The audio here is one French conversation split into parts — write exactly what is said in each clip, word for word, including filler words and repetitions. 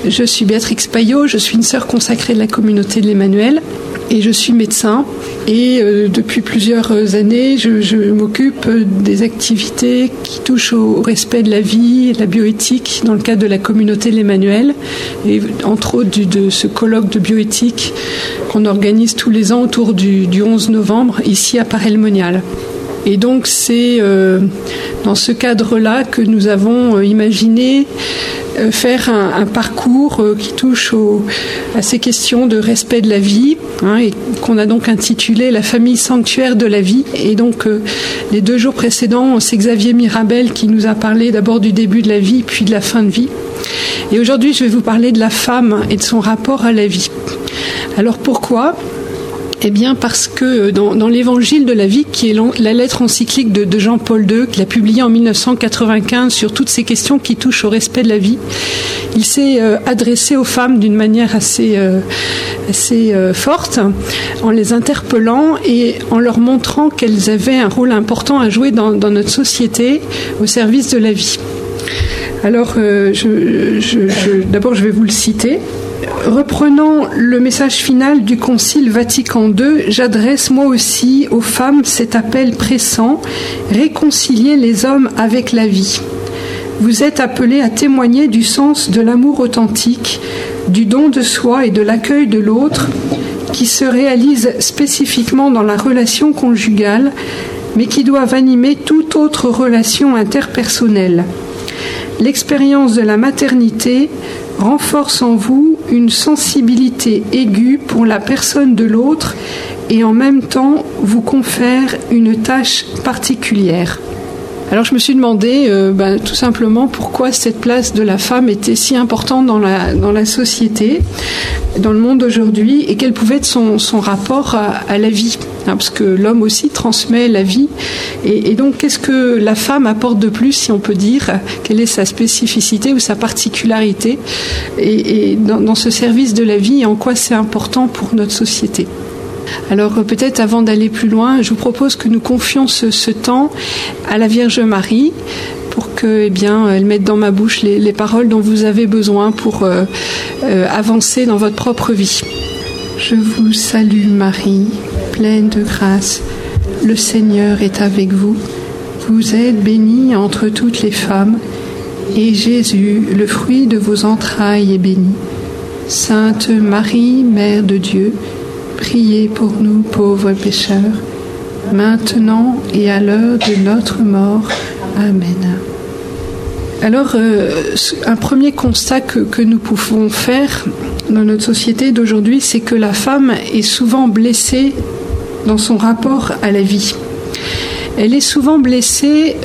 Je suis Béatrix Payot, je suis une sœur consacrée de la communauté de l'Emmanuel et je suis médecin. Et euh, depuis plusieurs années, je, je m'occupe des activités qui touchent au respect de la vie et de la bioéthique dans le cadre de la communauté de l'Emmanuel, et entre autres du, de ce colloque de bioéthique qu'on organise tous les ans autour du, du onze novembre, ici à Paray-le-Monial. Et donc c'est euh, dans ce cadre-là que nous avons euh, imaginé euh, faire un, un parcours euh, qui touche au, à ces questions de respect de la vie, hein, et qu'on a donc intitulé « La famille sanctuaire de la vie ». Et donc euh, les deux jours précédents, c'est Xavier Mirabel qui nous a parlé d'abord du début de la vie, puis de la fin de vie. Et aujourd'hui, je vais vous parler de la femme et de son rapport à la vie. Alors pourquoi ? Eh bien parce que dans, dans l'Évangile de la vie, qui est la lettre encyclique de, de Jean-Paul deux, qu'il a publiée en mille neuf cent quatre-vingt-quinze sur toutes ces questions qui touchent au respect de la vie, il s'est euh, adressé aux femmes d'une manière assez, euh, assez euh, forte, en les interpellant et en leur montrant qu'elles avaient un rôle important à jouer dans, dans notre société au service de la vie. Alors, euh, je, je, je, d'abord, je vais vous le citer. Reprenant le message final du Concile Vatican deux, j'adresse moi aussi aux femmes cet appel pressant, réconcilier les hommes avec la vie. Vous êtes appelés à témoigner du sens de l'amour authentique, du don de soi et de l'accueil de l'autre, qui se réalise spécifiquement dans la relation conjugale, mais qui doivent animer toute autre relation interpersonnelle. L'expérience de la maternité renforce en vous une sensibilité aiguë pour la personne de l'autre et en même temps vous confère une tâche particulière. Alors je me suis demandé euh, ben, tout simplement pourquoi cette place de la femme était si importante dans la, dans la société, dans le monde d'aujourd'hui, et quel pouvait être son, son rapport à, à la vie, hein, parce que l'homme aussi transmet la vie. Et, et donc qu'est-ce que la femme apporte de plus, si on peut dire, quelle est sa spécificité ou sa particularité et, et dans, dans ce service de la vie, et en quoi c'est important pour notre société. Alors peut-être avant d'aller plus loin, je vous propose que nous confions ce, ce temps à la Vierge Marie pour que, eh bien, elle mette dans ma bouche les, les paroles dont vous avez besoin pour euh, euh, avancer dans votre propre vie. Je vous salue Marie, pleine de grâce, le Seigneur est avec vous. Vous êtes bénie entre toutes les femmes, et Jésus, le fruit de vos entrailles, est béni. Sainte Marie, Mère de Dieu, priez pour nous pauvres pécheurs, maintenant et à l'heure de notre mort. Amen. Alors, euh, un premier constat que, que nous pouvons faire dans notre société d'aujourd'hui, c'est que la femme est souvent blessée dans son rapport à la vie. Elle est souvent blessée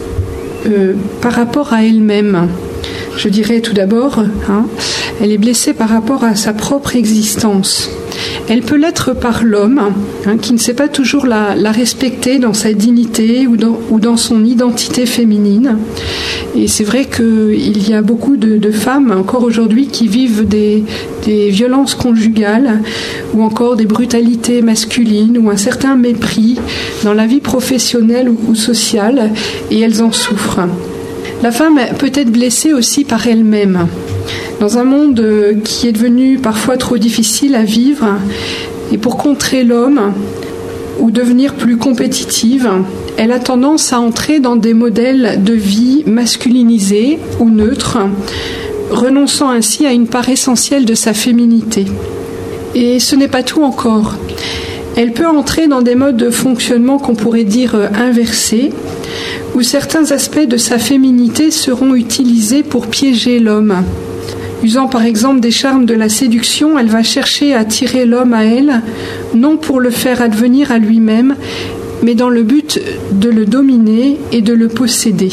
euh, par rapport à elle-même. Je dirais tout d'abord, hein, elle est blessée par rapport à sa propre existence. Elle peut l'être par l'homme, hein, qui ne sait pas toujours la, la respecter dans sa dignité ou dans, ou dans son identité féminine. Et c'est vrai qu'il y a beaucoup de, de femmes, encore aujourd'hui, qui vivent des, des violences conjugales ou encore des brutalités masculines ou un certain mépris dans la vie professionnelle ou, ou sociale, et elles en souffrent. La femme peut être blessée aussi par elle-même. Dans un monde qui est devenu parfois trop difficile à vivre, et pour contrer l'homme ou devenir plus compétitive, elle a tendance à entrer dans des modèles de vie masculinisés ou neutres, renonçant ainsi à une part essentielle de sa féminité. Et ce n'est pas tout encore. Elle peut entrer dans des modes de fonctionnement qu'on pourrait dire inversés, où certains aspects de sa féminité seront utilisés pour piéger l'homme. Usant par exemple des charmes de la séduction, elle va chercher à attirer l'homme à elle, non pour le faire advenir à lui-même, mais dans le but de le dominer et de le posséder.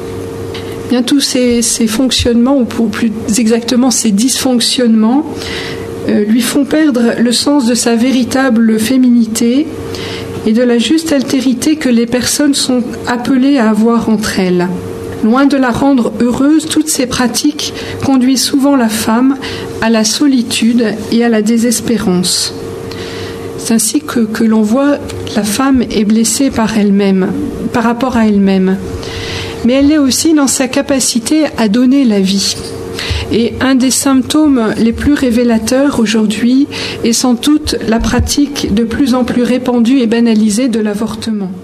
Bien, tous ces, ces fonctionnements, ou pour plus exactement ces dysfonctionnements, euh, lui font perdre le sens de sa véritable féminité et de la juste altérité que les personnes sont appelées à avoir entre elles. Loin de la rendre heureuse, toutes ces pratiques conduisent souvent la femme à la solitude et à la désespérance. C'est ainsi que, que l'on voit que la femme est blessée par elle-même, par rapport à elle-même. Mais elle est aussi dans sa capacité à donner la vie. Et un des symptômes les plus révélateurs aujourd'hui est sans doute la pratique de plus en plus répandue et banalisée de l'avortement.